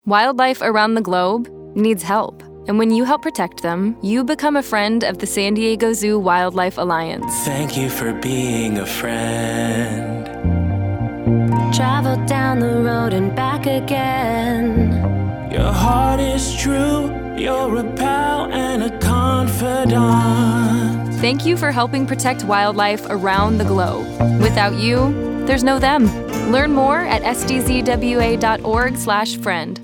Wildlife around the globe needs help. And when you help protect them, you become a friend of the San Diego Zoo Wildlife Alliance. Thank you for being a friend. Travel down the road and back again. Your heart is true, you're a pal and a confidant. Thank you for helping protect wildlife around the globe. Without you, there's no them. Learn more at sdzwa.org/friend.